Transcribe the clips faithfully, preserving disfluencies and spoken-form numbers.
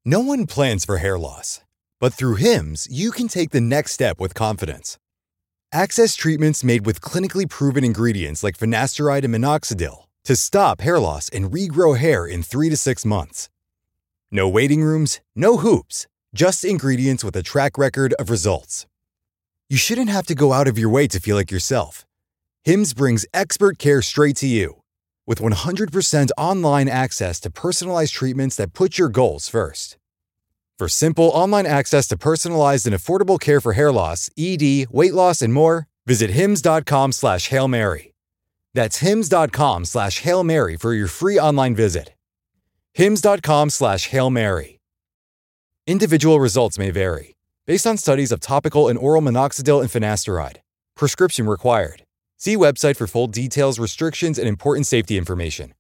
No one plans for hair loss, but through Hims, you can take the next step with confidence. Access treatments made with clinically proven ingredients like finasteride and minoxidil to stop hair loss and regrow hair in three to six months. No waiting rooms, no hoops, just ingredients with a track record of results. You shouldn't have to go out of your way to feel like yourself. Hims brings expert care straight to you. With one hundred percent online access to personalized treatments that put your goals first. For simple online access to personalized and affordable care for hair loss, E D, weight loss, and more, visit hims.com slash Hail Mary. That's hims.com slash Hail Mary for your free online visit. hims.com slash Hail Mary. Individual results may vary, based on studies of topical and oral minoxidil and finasteride. Prescription required. See website for full details, restrictions, and important safety information.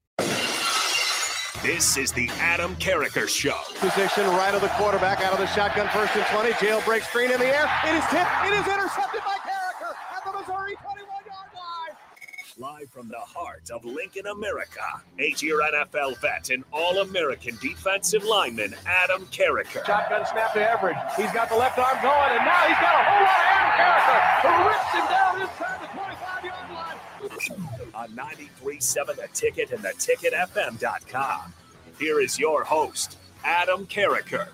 This is the Adam Carriker Show. Position right of the quarterback, out of the shotgun, first and twenty. Jailbreak screen in the air. It is tipped. It is intercepted by Carriker at the Missouri twenty-one-yard line. Live from the heart of Lincoln, America, eight-year N F L vet and All-American defensive lineman Adam Carriker. Shotgun snap to Everett. He's got the left arm going, and now he's got a whole lot of Adam Carriker who rips him down inside the twenty-five-yard line. On ninety-three point seven The Ticket and the ticket f m dot com. Here is your host, Adam Carriker.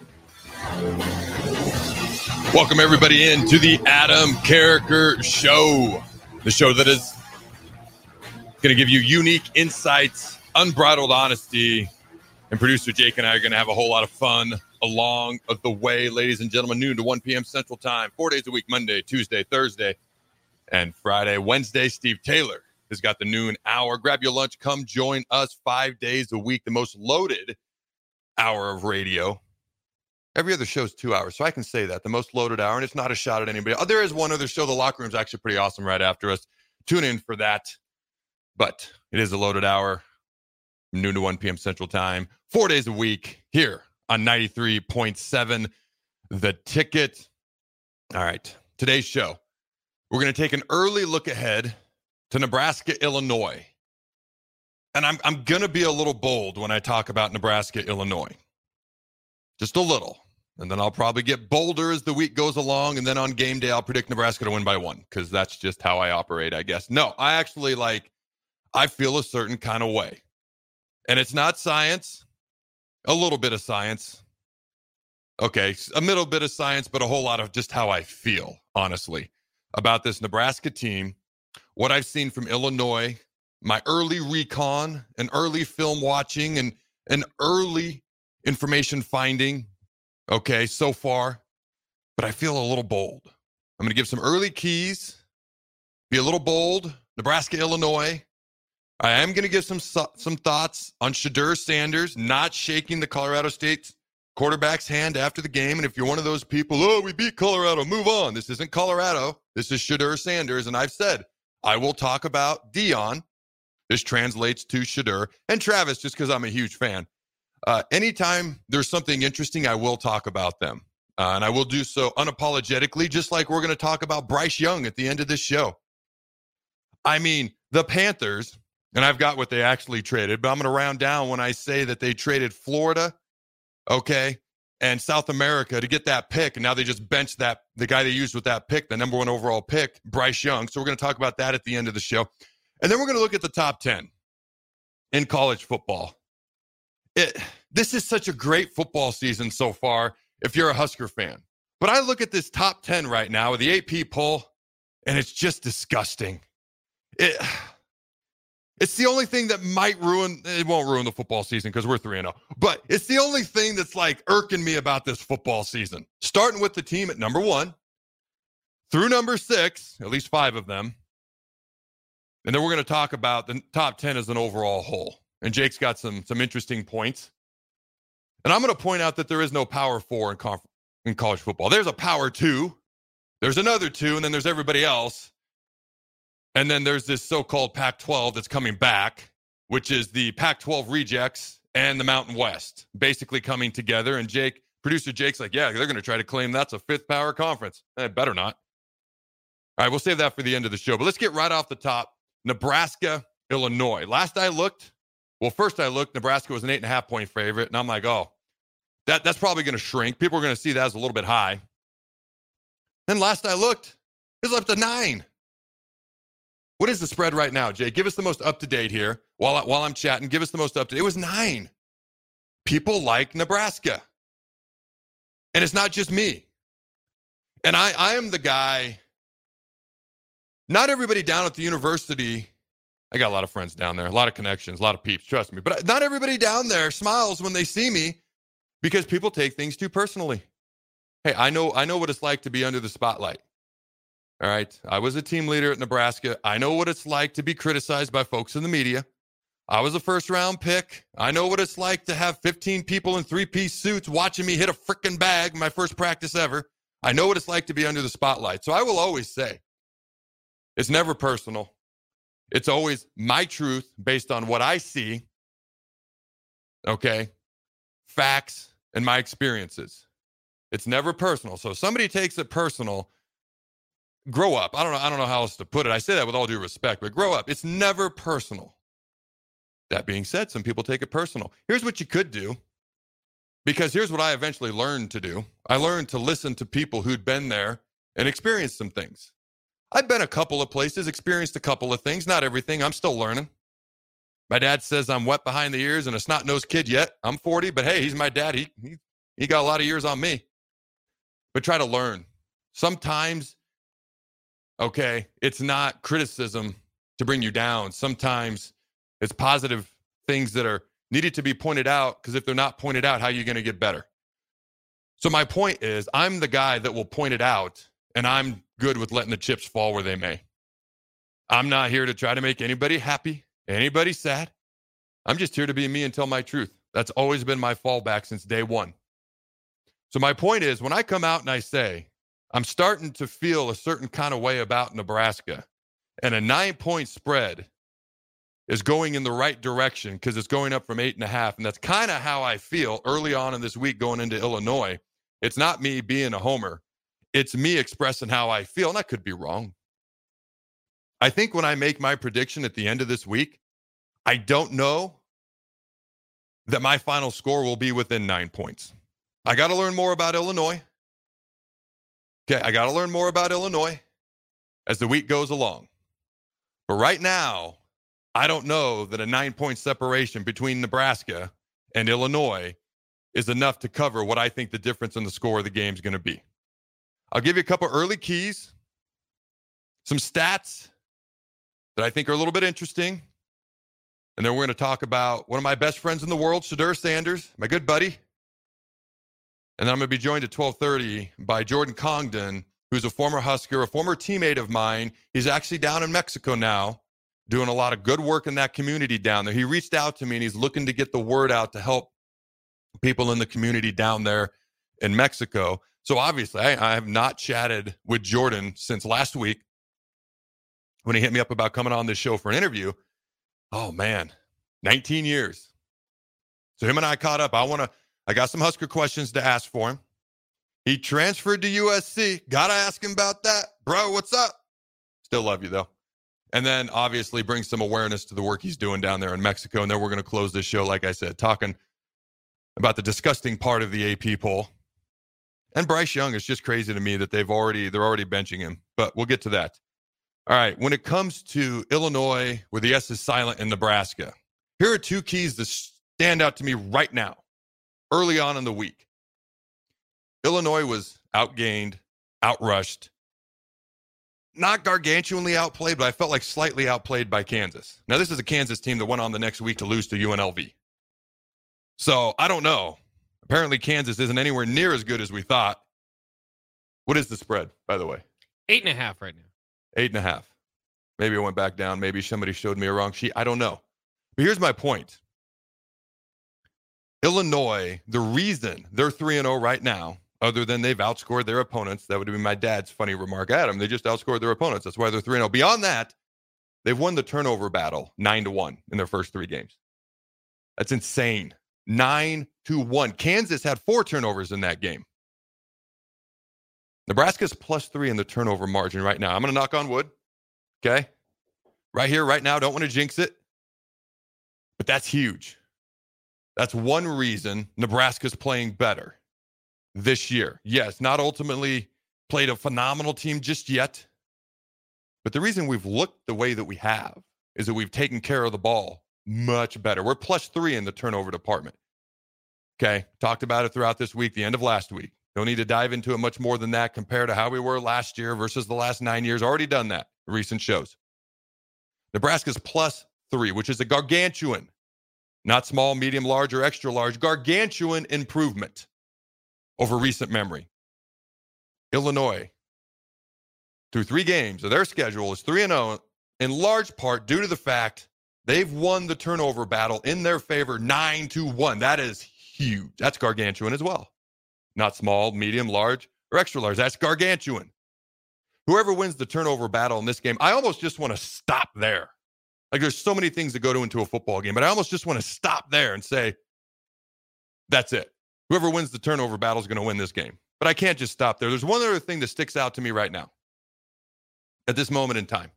Welcome, everybody, into the Adam Carriker Show, the show that is going to give you unique insights, unbridled honesty, and producer Jake and I are going to have a whole lot of fun along the way, ladies and gentlemen, noon to one p.m. Central Time, four days a week, Monday, Tuesday, Thursday, and Friday. Wednesday, Steve Taylor has got the noon hour. Grab your lunch. Come join us five days a week, the most loaded hour of radio. Every other show is two hours, so I can say that. The most loaded hour, and it's not a shot at anybody. Oh, there is one other show. The Locker Room's actually pretty awesome right after us. Tune in for that. But it is a loaded hour, noon to one p.m. Central Time, four days a week here on ninety-three point seven The Ticket. All right, today's show, we're going to take an early look ahead to Nebraska, Illinois. And I'm I'm going to be a little bold when I talk about Nebraska, Illinois. Just a little. And then I'll probably get bolder as the week goes along. And then on game day, I'll predict Nebraska to win by one, because that's just how I operate, I guess. No, I actually like, I feel a certain kind of way. And it's not science, a little bit of science. Okay, a little bit of science, but a whole lot of just how I feel, honestly, about this Nebraska team. What I've seen from Illinois, my early recon and early film watching and, and early information finding, okay, so far. But I feel a little bold. I'm going to give some early keys, be a little bold. Nebraska, Illinois. I am going to give some some thoughts on Shedeur Sanders not shaking the Colorado State quarterback's hand after the game. And if you're one of those people, oh, we beat Colorado, move on. This isn't Colorado. This is Shedeur Sanders. And I've said, I will talk about Dion. This translates to Shedeur and Travis, just because I'm a huge fan. Uh, anytime there's something interesting, I will talk about them. Uh, and I will do so unapologetically, just like we're going to talk about Bryce Young at the end of this show. I mean, the Panthers, and I've got what they actually traded, but I'm going to round down when I say that they traded Florida, okay, and South America to get that pick. And now they just benched that, the guy they used with that pick, the number one overall pick, Bryce Young. So we're going to talk about that at the end of the show. And then we're going to look at the top ten in college football. It, this is such a great football season so far if you're a Husker fan. But I look at this top ten right now with the A P poll, and it's just disgusting. It, it's the only thing that might ruin, it won't ruin the football season because we're three and oh. But it's the only thing that's like irking me about this football season. Starting with the team at number one through number six, at least five of them. And then we're going to talk about the top ten as an overall whole. And Jake's got some some interesting points. And I'm going to point out that there is no power four in, conf- in college football. There's a power two. There's another two, and then there's everybody else. And then there's this so-called Pac twelve that's coming back, which is the Pac twelve rejects and the Mountain West basically coming together. And Jake, producer Jake's like, yeah, they're going to try to claim that's a fifth power conference. Eh, better not. All right, we'll save that for the end of the show. But let's get right off the top. Nebraska, Illinois. Last I looked, well, first I looked, Nebraska was an eight and a half point favorite. And I'm like, oh, That, that's probably going to shrink. People are going to see that as a little bit high. Then last I looked, it's up to nine. What is the spread right now, Jay? Give us the most up-to-date here. While, I, while I'm chatting, give us the most up-to-date. It was nine. People like Nebraska. And it's not just me. And I, I am the guy, not everybody down at the university, I got a lot of friends down there, a lot of connections, a lot of peeps, trust me. But not everybody down there smiles when they see me because people take things too personally. Hey, I know, I know what it's like to be under the spotlight. All right. I was a team leader at Nebraska. I know what it's like to be criticized by folks in the media. I was a first round pick. I know what it's like to have fifteen people in three-piece suits watching me hit a freaking bag my first practice ever. I know what it's like to be under the spotlight. So I will always say, it's never personal. It's always my truth based on what I see. Okay. Facts and my experiences. It's never personal. So if somebody takes it personal, grow up. I don't know. I don't know how else to put it. I say that with all due respect, but grow up. It's never personal. That being said, some people take it personal. Here's what you could do, because here's what I eventually learned to do. I learned to listen to people who'd been there and experienced some things. I've been a couple of places, experienced a couple of things, not everything. I'm still learning. My dad says I'm wet behind the ears and a snot-nosed kid yet. I'm forty, but hey, he's my dad. He, he, he got a lot of years on me. But try to learn. Sometimes, okay, it's not criticism to bring you down. Sometimes it's positive things that are needed to be pointed out, because if they're not pointed out, how are you going to get better? So my point is, I'm the guy that will point it out, and I'm good with letting the chips fall where they may. I'm not here to try to make anybody happy, anybody sad. I'm just here to be me and tell my truth. That's always been my fallback since day one. So my point is, when I come out and I say, I'm starting to feel a certain kind of way about Nebraska, and a nine-point spread is going in the right direction because it's going up from eight and a half. And that's kind of how I feel early on in this week going into Illinois. It's not me being a homer. It's me expressing how I feel. And I could be wrong. I think when I make my prediction at the end of this week, I don't know that my final score will be within nine points. I got to learn more about Illinois. Okay, I got to learn more about Illinois as the week goes along. But right now, I don't know that a nine-point separation between Nebraska and Illinois is enough to cover what I think the difference in the score of the game is going to be. I'll give you a couple early keys, some stats that I think are a little bit interesting, and then we're going to talk about one of my best friends in the world, Shedeur Sanders, my good buddy. And then I'm going to be joined at twelve thirty by Jordan Congdon, who's a former Husker, a former teammate of mine. He's actually down in Mexico now, doing a lot of good work in that community down there. He reached out to me, and he's looking to get the word out to help people in the community down there in Mexico. So obviously, I, I have not chatted with Jordan since last week when he hit me up about coming on this show for an interview. Oh, man, nineteen years. So him and I caught up. I want to, I got some Husker questions to ask for him. He transferred to U S C. Got to ask him about that. Bro, what's up? Still love you, though. And then obviously bring some awareness to the work he's doing down there in Mexico. And then we're going to close this show, like I said, talking about the disgusting part of the A P poll. And Bryce Young, is just crazy to me that they've already, they're already benching him. But we'll get to that. All right. When it comes to Illinois, where the S is silent, in Nebraska, here are two keys that stand out to me right now, early on in the week. Illinois was outgained, outrushed, not gargantuanly outplayed, but I felt like slightly outplayed by Kansas. Now, this is a Kansas team that went on the next week to lose to U N L V. So I don't know. Apparently, Kansas isn't anywhere near as good as we thought. What is the spread, by the way? Eight and a half right now. Eight and a half. Maybe it went back down. Maybe somebody showed me a wrong sheet. I don't know. But here's my point. Illinois, the reason they're three and oh right now, other than they've outscored their opponents, that would be my dad's funny remark at them. They just outscored their opponents. That's why they're three and oh. Beyond that, they've won the turnover battle nine to one in their first three games. That's insane. nine to one. Kansas had four turnovers in that game. Nebraska's plus three in the turnover margin right now. I'm going to knock on wood. Okay? Right here, right now. Don't want to jinx it. But that's huge. That's one reason Nebraska's playing better this year. Yes, not ultimately played a phenomenal team just yet. But the reason we've looked the way that we have is that we've taken care of the ball much better. We're plus three in the turnover department. Okay, talked about it throughout this week, the end of last week. Don't need to dive into it much more than that compared to how we were last year versus the last nine years. Already done that in recent shows. Nebraska's plus three, which is a gargantuan, not small, medium, large, or extra large, gargantuan improvement over recent memory. Illinois, through three games of their schedule, is three and oh, in large part due to the fact they've won the turnover battle in their favor nine to one. That is huge. That's gargantuan as well. Not small, medium, large, or extra large. That's gargantuan. Whoever wins the turnover battle in this game, I almost just want to stop there. Like, there's so many things that go to into a football game, but I almost just want to stop there and say, that's it. Whoever wins the turnover battle is going to win this game. But I can't just stop there. There's one other thing that sticks out to me right now at this moment in time.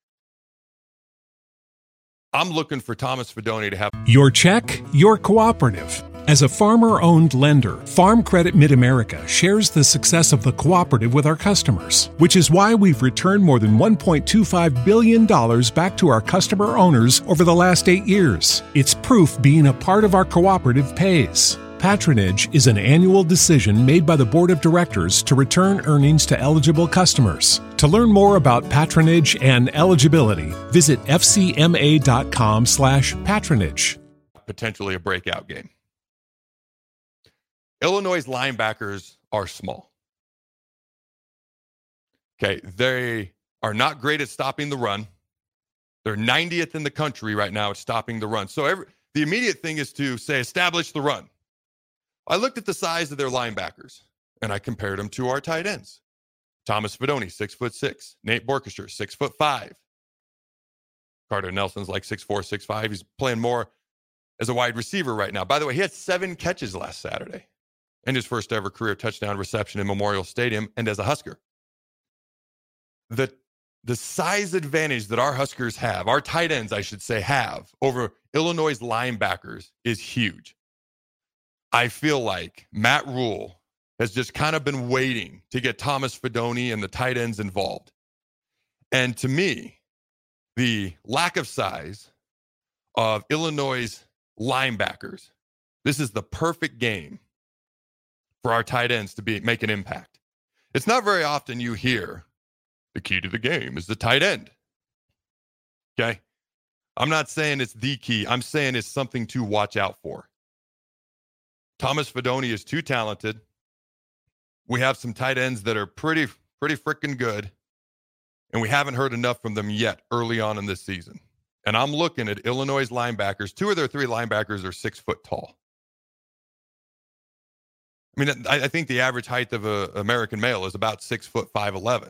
I'm looking for Thomas Fidone to have your check, your cooperative. As a farmer-owned lender, Farm Credit Mid-America shares the success of the cooperative with our customers, which is why we've returned more than one point two five billion dollars back to our customer owners over the last eight years. It's proof being a part of our cooperative pays. Patronage is an annual decision made by the Board of Directors to return earnings to eligible customers. To learn more about patronage and eligibility, visit fcma.com slash patronage. Potentially a breakout game. Illinois' linebackers are small. Okay, they are not great at stopping the run. They're ninetieth in the country right now at stopping the run. So every, the immediate thing is to say, establish the run. I looked at the size of their linebackers, and I compared them to our tight ends. Thomas Fidone, six foot six. Nate Borchester, six foot five. Carter Nelson's like six four, six five. He's playing more as a wide receiver right now. By the way, he had seven catches last Saturday and his first ever career touchdown reception in Memorial Stadium and as a Husker. The, the size advantage that our Huskers have, our tight ends, I should say, have over Illinois' linebackers is huge. I feel like Matt Rule has just kind of been waiting to get Thomas Fidone and the tight ends involved. And to me, the lack of size of Illinois' linebackers, this is the perfect game for our tight ends to be make an impact. It's not very often you hear the key to the game is the tight end. Okay? I'm not saying it's the key. I'm saying it's something to watch out for. Thomas Fidone is too talented. We have some tight ends that are pretty, pretty freaking good, and we haven't heard enough from them yet early on in this season. And I'm looking at Illinois' linebackers. Two of their three linebackers are six foot tall. I mean, I, I think the average height of an American male is about six foot five eleven.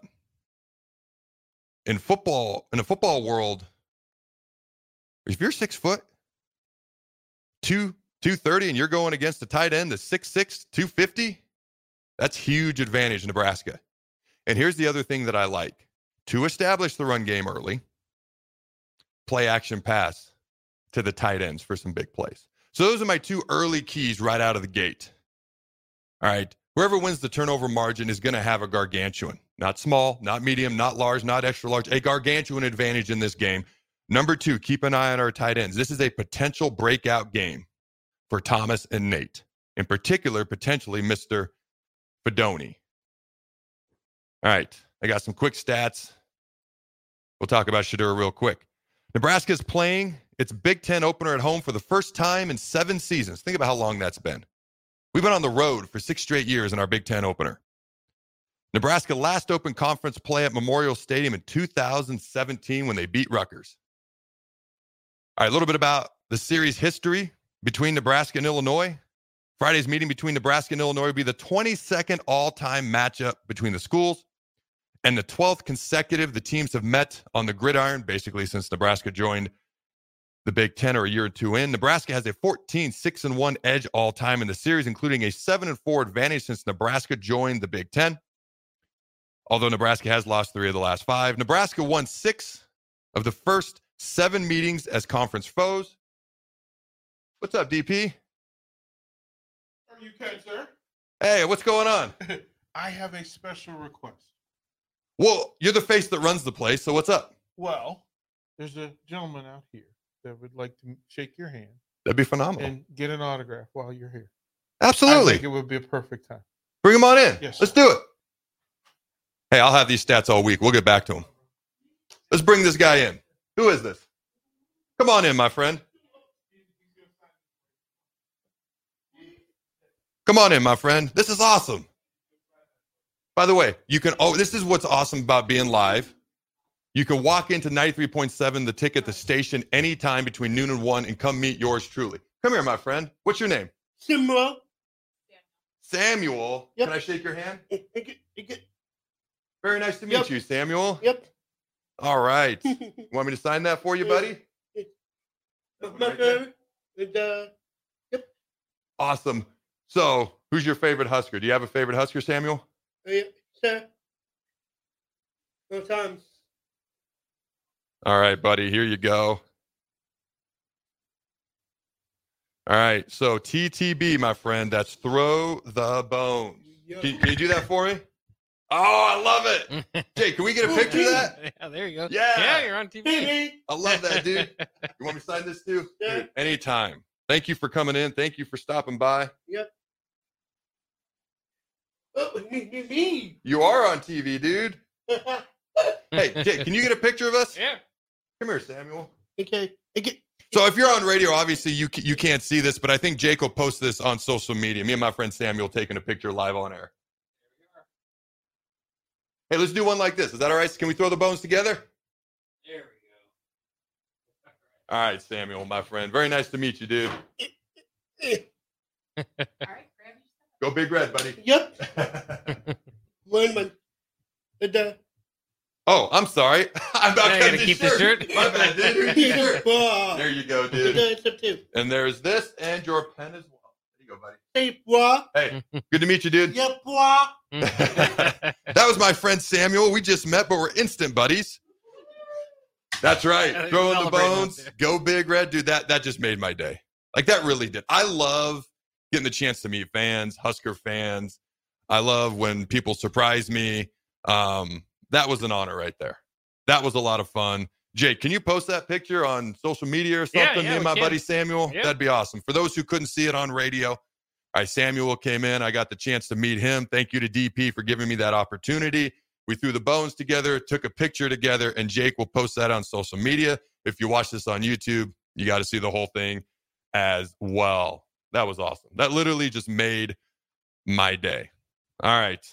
In football, in a football world, if you're six foot, two two thirty, and you're going against a tight end that's six six, two fifty, that's huge advantage in Nebraska. And here's the other thing that I like. To establish the run game early, play action pass to the tight ends for some big plays. So those are my two early keys right out of the gate. All right, whoever wins the turnover margin is going to have a gargantuan. Not small, not medium, not large, not extra large, a gargantuan advantage in this game. Number two, keep an eye on our tight ends. This is a potential breakout game for Thomas and Nate. In particular, potentially Mister Fidone. All right, I got some quick stats. We'll talk about Shedeur real quick. Nebraska's playing its Big Ten opener at home for the first time in seven seasons. Think about how long that's been. We've been on the road for six straight years in our Big Ten opener. Nebraska last opened conference play at Memorial Stadium in two thousand seventeen when they beat Rutgers. All right, a little bit about the series history between Nebraska and Illinois. Friday's meeting between Nebraska and Illinois will be the twenty-second all-time matchup between the schools and the twelfth consecutive the teams have met on the gridiron, basically since Nebraska joined the Big Ten or a year or two in. Nebraska has a fourteen six and one edge all-time in the series, including a seven and four advantage since Nebraska joined the Big Ten. Although Nebraska has lost three of the last five. Nebraska won six of the first seven meetings as conference foes. What's up, D P? You can, sir. Hey, what's going on? I have a special request. Well, you're the face that runs the place, so what's up? Well, there's a gentleman out here that would like to shake your hand That'd be phenomenal. and get an autograph while you're here. Absolutely. I think it would be a perfect time. Bring him on in. Yes, Let's sir. do it. Hey, I'll have these stats all week. We'll get back to him. Let's bring this guy in. Who is this? Come on in, my friend. Come on in, my friend. This is awesome. By the way, you can, oh, this is what's awesome about being live. You can walk into ninety-three point seven, the ticket, the station, anytime between noon and one and come meet yours truly. Come here, my friend. What's your name? Samuel. Samuel. Yep. Can I shake your hand? It, it, it, it, Very nice to meet Yep. you, Samuel. yep. All right. You want me to sign that for you, buddy? My favorite. And, uh, Awesome. So, who's your favorite Husker? Do you have a favorite Husker, Samuel? yeah, sir. Sometimes. All right, buddy. Here you go. All right. So, T T B, my friend, that's throw the bones. Can, can you do that for me? Oh, I love it. Jay, can we get a picture of that? Yeah, there you go. Yeah. Yeah, you're on T V. I love that, dude. You want me to sign this too? Yeah. Dude, anytime. Thank you for coming in. Thank you for stopping by. Yep. Oh, me, me, me. You are on T V, dude. Hey, Jay, can you get a picture of us? Yeah. Come here, Samuel. Okay. Okay. So if you're on radio, obviously you you can't see this, but I think Jake will post this on social media. Me and my friend Samuel taking a picture live on air. Hey, let's do one like this. Is that all right? Can we throw the bones together? There we go. All right, Samuel, my friend. Very nice to meet you, dude. All right, Go Big Red, buddy. Yep. One man. And, uh, Oh, I'm sorry. I'm about Now to you cut gotta this keep the shirt. shirt. My bad, dude. Here's your shirt. Wow. There you go, And, dude. uh, it's up to. And there's this and your pen as well. There you go, buddy. Hey, boy. Hey, good to meet you, dude. Yep, boy. That was my friend Samuel. We just met, but we're instant buddies. That's right. Yeah, Throwing the celebrating up bones. there. Go Big Red. Dude, that, that just made my day. Like, that really did. I love getting the chance to meet fans, Husker fans. I love when people surprise me. Um, that was an honor right there. That was a lot of fun. Jake, can you post that picture on social media or Yeah, something? yeah, Me and we my can. buddy Samuel. Yeah. That'd be awesome. For those who couldn't see it on radio, all right, Samuel came in. I got the chance to meet him. Thank you to D P for giving me that opportunity. We threw the bones together, took a picture together, and Jake will post that on social media. If you watch this on YouTube, you got to see the whole thing as well. That was awesome. That literally just made my day. All right.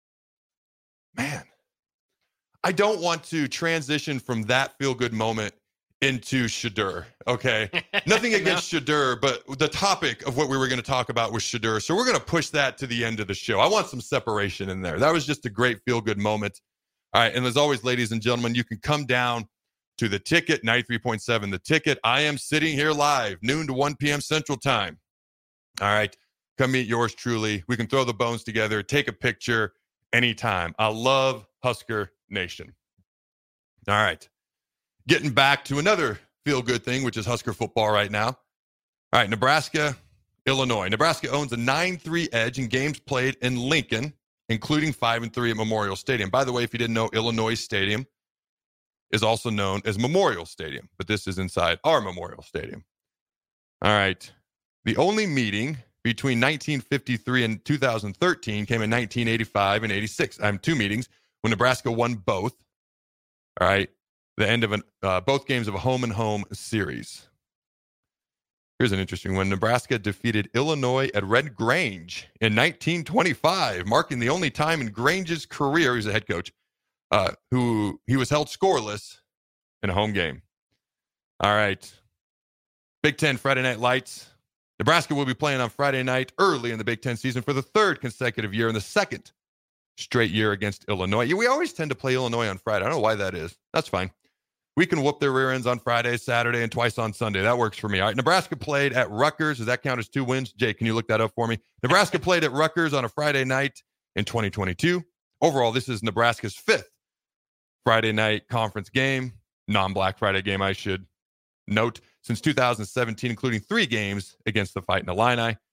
Man, I don't want to transition from that feel-good moment into Shedeur, okay? Nothing against Shedeur, but the topic of what we were going to talk about was Shedeur, so we're going to push that to the end of the show. I want some separation in there. That was just a great feel-good moment. All right, and as always, ladies and gentlemen, you can come down to the ticket, ninety-three point seven, the ticket. I am sitting here live, noon to one p.m. Central Time. All right, come meet yours truly. We can throw the bones together, take a picture anytime. I love Husker Nation. All right. Getting back to another feel-good thing, which is Husker football right now. All right, Nebraska, Illinois. Nebraska owns a nine three edge in games played in Lincoln, including five and three at Memorial Stadium. By the way, if you didn't know, Illinois Stadium is also known as Memorial Stadium, but this is inside our Memorial Stadium. All right. The only meeting between nineteen fifty-three and two thousand thirteen came in nineteen eighty-five and eighty-six. I have two meetings when Nebraska won both. All right. The end of an, uh, both games of a home and home series. Here's an interesting one. Nebraska defeated Illinois at Red Grange in nineteen twenty-five, marking the only time in Grange's career, he's a head coach, uh, who he was held scoreless in a home game. All right. Big Ten Friday Night Lights. Nebraska will be playing on Friday night early in the Big Ten season for the third consecutive year and the second straight year against Illinois. We always tend to play Illinois on Friday. I don't know why that is. That's fine. We can whoop their rear ends on Friday, Saturday, and twice on Sunday. That works for me. All right, Nebraska played at Rutgers. Does that count as two wins? Jake, can you look that up for me? Nebraska played at Rutgers on a Friday night in twenty twenty-two. Overall, this is Nebraska's fifth Friday night conference game, non-Black Friday game, I should note, since two thousand seventeen, including three games against the Fighting Illini. All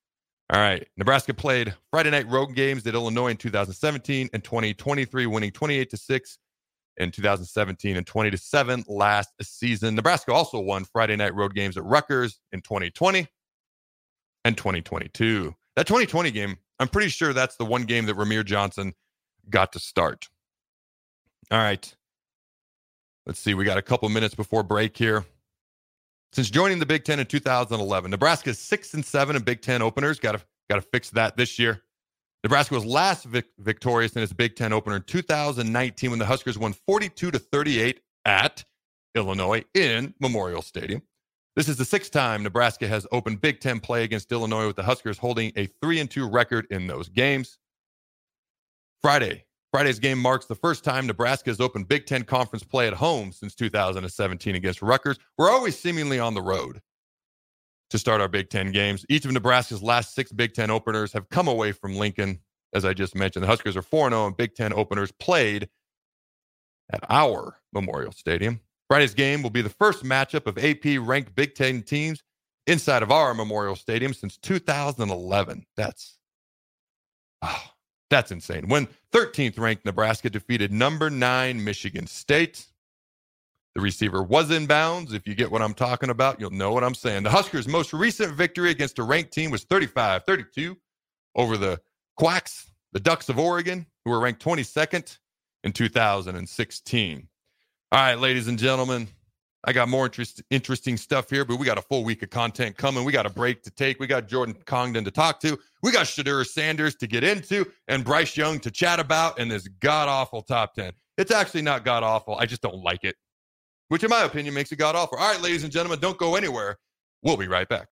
All right. Nebraska played Friday night road games at Illinois in two thousand seventeen and twenty twenty-three, winning twenty-eight to six in two thousand seventeen and twenty to seven last season. Nebraska also won Friday night road games at Rutgers in twenty twenty and twenty twenty-two. That twenty twenty game, I'm pretty sure that's the one game that Ramir Johnson got to start. All right. Let's see. We got a couple minutes before break here. Since joining the Big Ten in two thousand eleven, Nebraska is six and seven in Big Ten openers. Got to got to fix that this year. Nebraska was last vic- victorious in its Big Ten opener in two thousand nineteen when the Huskers won forty-two to thirty-eight at Illinois in Memorial Stadium. This is the sixth time Nebraska has opened Big Ten play against Illinois, with the Huskers holding a three and two record in those games. Friday. Friday's game marks the first time Nebraska has opened Big Ten conference play at home since two thousand seventeen against Rutgers. We're always seemingly on the road to start our Big Ten games. Each of Nebraska's last six Big Ten openers have come away from Lincoln. As I just mentioned, the Huskers are four and oh in Big Ten openers played at our Memorial Stadium. Friday's game will be the first matchup of A P-ranked Big Ten teams inside of our Memorial Stadium since two thousand eleven. That's... Oh. That's insane. When thirteenth ranked Nebraska defeated number nine Michigan State, the receiver was in bounds. If you get what I'm talking about, you'll know what I'm saying. The Huskers' most recent victory against a ranked team was thirty-five thirty-two over the Quacks, the Ducks of Oregon, who were ranked twenty-second in two thousand sixteen. All right, ladies and gentlemen, I got more interest, interesting stuff here, but we got a full week of content coming. We got a break to take. We got Jordan Congdon to talk to. We got Shedeur Sanders to get into and Bryce Young to chat about in this god-awful top ten. It's actually not god-awful. I just don't like it, which in my opinion makes it god-awful. All right, ladies and gentlemen, don't go anywhere. We'll be right back.